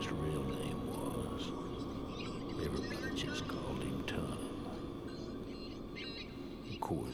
his real name was. Everybody just called him Tom. Of course,